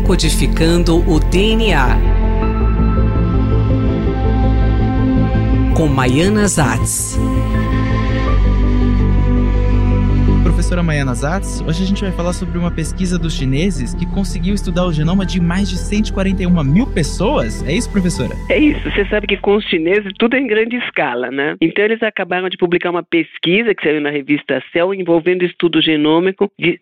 Decodificando o DNA, com Maiana Zatz. Professora Maiana Zatz, hoje a gente vai falar sobre uma pesquisa dos chineses que conseguiu estudar o genoma de mais de 141 mil pessoas. É isso, professora? É isso. Você sabe que com os chineses tudo é em grande escala, né? Então eles acabaram de publicar uma pesquisa que saiu na revista Cell envolvendo estudo genômico de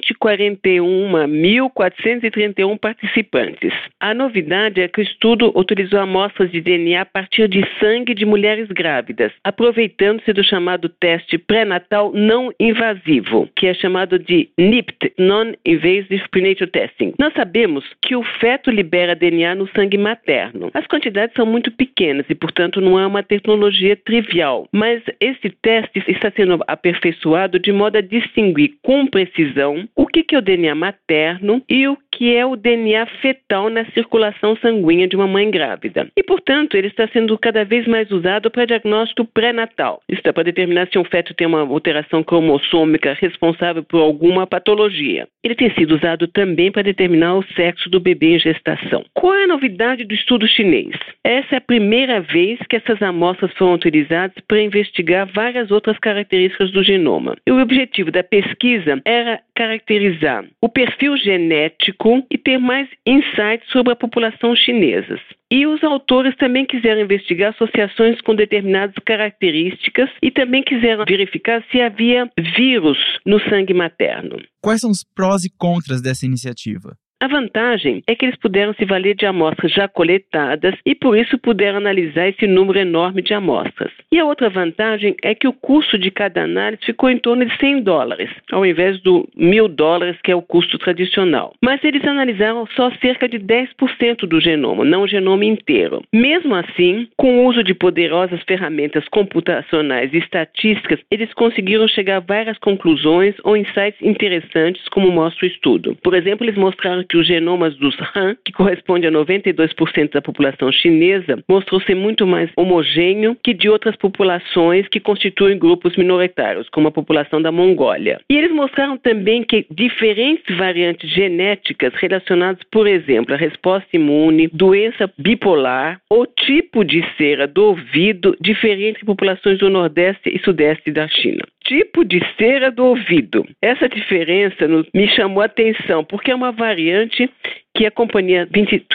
141.431 participantes. A novidade é que o estudo utilizou amostras de DNA a partir de sangue de mulheres grávidas, aproveitando-se do chamado teste pré-natal não invasivo, que é chamado de NIPT, Non-Invasive Prenatal Testing. Nós sabemos que o feto libera DNA no sangue materno. As quantidades são muito pequenas e, portanto, não é uma tecnologia trivial. Mas esse teste está sendo aperfeiçoado de modo a distinguir com precisão o que é o DNA materno e o que é o DNA fetal na circulação sanguínea de uma mãe grávida. E, portanto, ele está sendo cada vez mais usado para diagnóstico pré-natal. Isto é, para determinar se um feto tem uma alteração cromossômica responsável por alguma patologia. Ele tem sido usado também para determinar o sexo do bebê em gestação. Qual é a novidade do estudo chinês? Essa é a primeira vez que essas amostras foram utilizadas para investigar várias outras características do genoma. E o objetivo da pesquisa era caracterizar o perfil genético e ter mais insights sobre a população chinesa. E os autores também quiseram investigar associações com determinadas características e também quiseram verificar se havia vírus no sangue materno. Quais são os prós e contras dessa iniciativa? A vantagem é que eles puderam se valer de amostras já coletadas e, por isso, puderam analisar esse número enorme de amostras. E a outra vantagem é que o custo de cada análise ficou em torno de $100, ao invés do $1.000, que é o custo tradicional. Mas eles analisaram só cerca de 10% do genoma, não o genoma inteiro. Mesmo assim, com o uso de poderosas ferramentas computacionais e estatísticas, eles conseguiram chegar a várias conclusões ou insights interessantes, como mostra o estudo. Por exemplo, eles mostraram que os genomas dos Han, que corresponde a 92% da população chinesa, mostrou ser muito mais homogêneo que de outras populações que constituem grupos minoritários, como a população da Mongólia. E eles mostraram também que diferentes variantes genéticas relacionadas, por exemplo, à resposta imune, doença bipolar ou tipo de cera do ouvido diferente entre populações do Nordeste e Sudeste da China. Tipo de cera do ouvido. Essa diferença me chamou a atenção, porque é uma variante que a companhia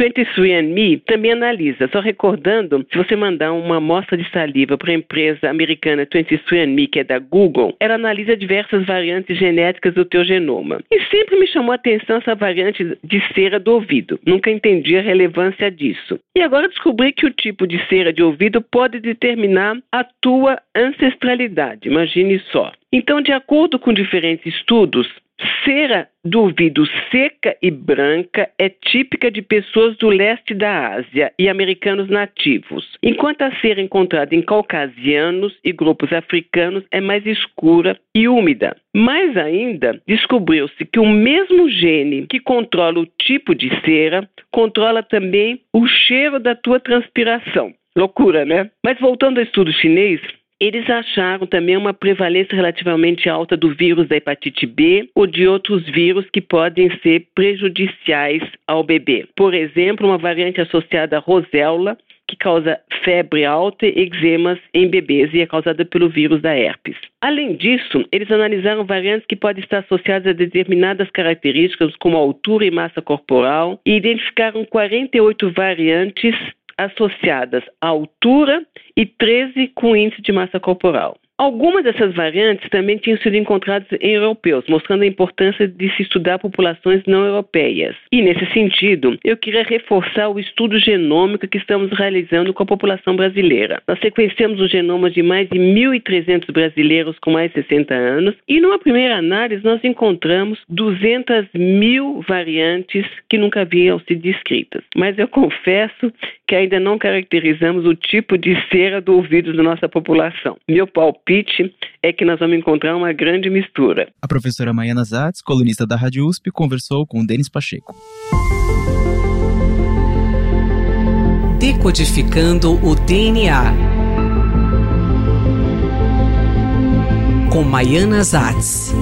23andMe também analisa. Só recordando, se você mandar uma amostra de saliva para a empresa americana 23andMe, que é da Google, ela analisa diversas variantes genéticas do teu genoma. E sempre me chamou a atenção essa variante de cera do ouvido. Nunca entendi a relevância disso. E agora descobri que o tipo de cera de ouvido pode determinar a tua ancestralidade. Imagine só. Então, de acordo com diferentes estudos, cera do ouvido seca e branca é típica de pessoas do leste da Ásia e americanos nativos, enquanto a cera encontrada em caucasianos e grupos africanos é mais escura e úmida. Mais ainda, descobriu-se que o mesmo gene que controla o tipo de cera controla também o cheiro da tua transpiração. Loucura, né? Mas voltando ao estudo chinês, eles acharam também uma prevalência relativamente alta do vírus da hepatite B ou de outros vírus que podem ser prejudiciais ao bebê. Por exemplo, uma variante associada à roséola, que causa febre alta e eczemas em bebês e é causada pelo vírus da herpes. Além disso, eles analisaram variantes que podem estar associadas a determinadas características, como altura e massa corporal, e identificaram 48 variantes associadas à altura e 13 com índice de massa corporal. Algumas dessas variantes também tinham sido encontradas em europeus, mostrando a importância de se estudar populações não europeias. E, nesse sentido, eu queria reforçar o estudo genômico que estamos realizando com a população brasileira. Nós sequenciamos os genomas de mais de 1.300 brasileiros com mais de 60 anos e, numa primeira análise, nós encontramos 200.000 variantes que nunca haviam sido descritas. Mas eu confesso que ainda não caracterizamos o tipo de cera do ouvido da nossa população. Meu palpite é que nós vamos encontrar uma grande mistura. A professora Maiana Zatz, colunista da Rádio USP, conversou com o Denis Pacheco. Decodificando o DNA, com Maiana Zatz.